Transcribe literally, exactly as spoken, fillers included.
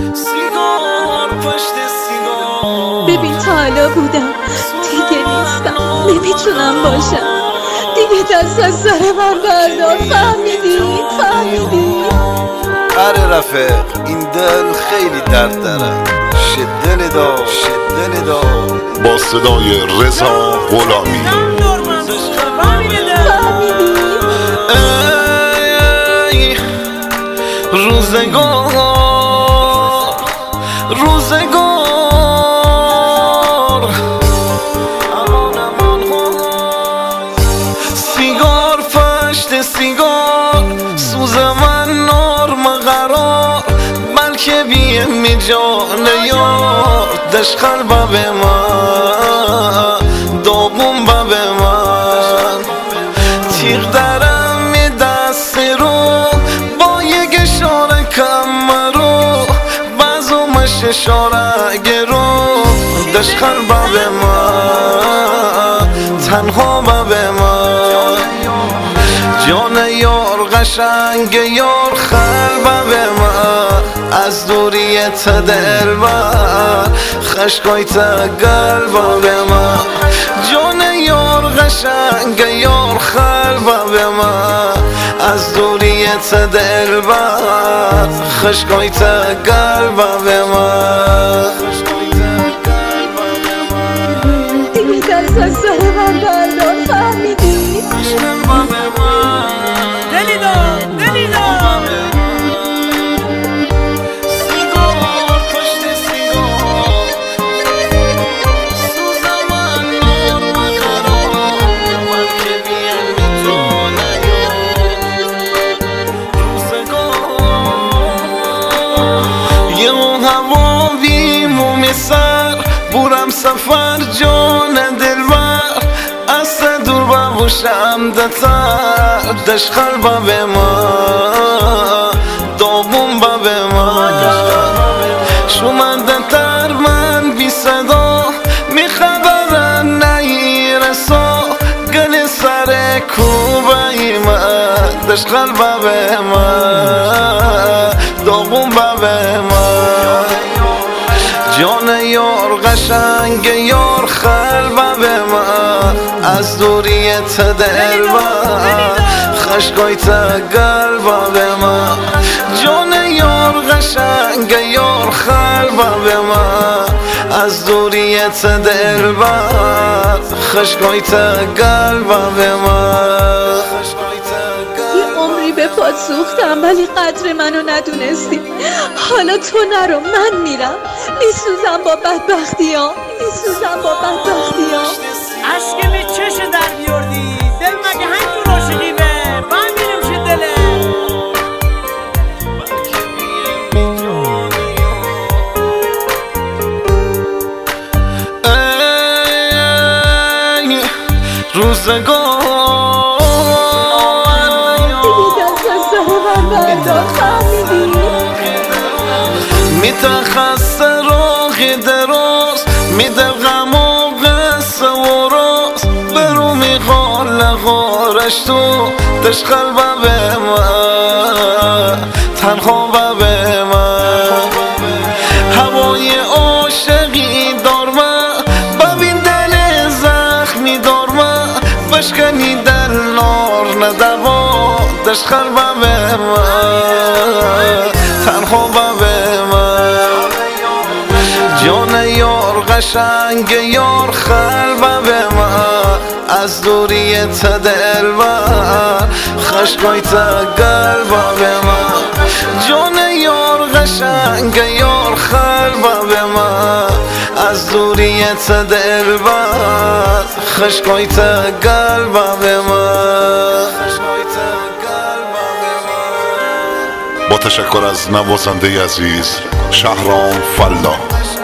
سیگار پشت سیگار. ببین تا حالا بودم دیگه نیستم، نمیتونم باشم دیگه، دست از سر من بردار. فهمیدی؟ فهمیدی؟ آره رفیق، این دل خیلی درد داره. شد دل دا، شد دل دا. با صدای رضا غلامی. ای روزگار روزگار سیگار پشت سیگار، سوز من نرم قرار. بلکه بیم می جان یار، دش قلبه به من داغون به من. تیغ درم می دست رو با یک اشاره کم رو، بازومش اشاره گرو. دش قلبه به من تنها به من. جان یار قشنگ یار خلبه به من. از دوریت دل بر خشکایت قلبه به من. جان یار قشنگ یار خلبه به من. از دوریت دل بر خشکایت قلبه به من. دیگه دست از سر من بردار. فهمیدی؟ دلی دار دلی دار. سیگار پشت سیگار، سوز من نرم قرار. بلکه بیم می جان یار، روزگار. یه هوا بیموم سر بورم سفر جان دلبر. از دور باشم دتر، دش قلبه به من داغون به من. شومنده تر من بی صدا، می خبرن نیرسا. گل سر کوبه من، دش قلبه به من داغون به من. جان یار قشنگ یار خلبه به من. از دوریت دل بر خشکایت قلبه به من. جان یار قشنگ یار خلبه به من. از دوریت دل بر خشکایت قلبه به من. یه عمری به پات سوختم ولی قدر منو ندونستی. حالا تو نرو، من میرم. میسوزم با بدبختیام، میسوزم با بدبختیام. عشق به چش در بیاردی، دل مگه هنگ تو راشقی به من میرم شه دله. ای روزگار، دیگه دست از سر من بردار. فهمیدی؟ میتخص راه دراز، میده غم و قصه و راز. برو میخوال غارش تو، دش قلبه به من تنها به من. هوای عاشقی دار من، ببین دل زخمی دار من. بشکنی دل نار ندوا، دش قلبه به من تنها به من. جان یار قشنگ یار خلبه به من. از دوریت دل بر خشکایت قلبه به من. جان یار قشنگ یار خلبه به من. از دوریت دل بر خشکایت قلبه به من. با تشکر از نوازنده عزیز شهرام فلاح.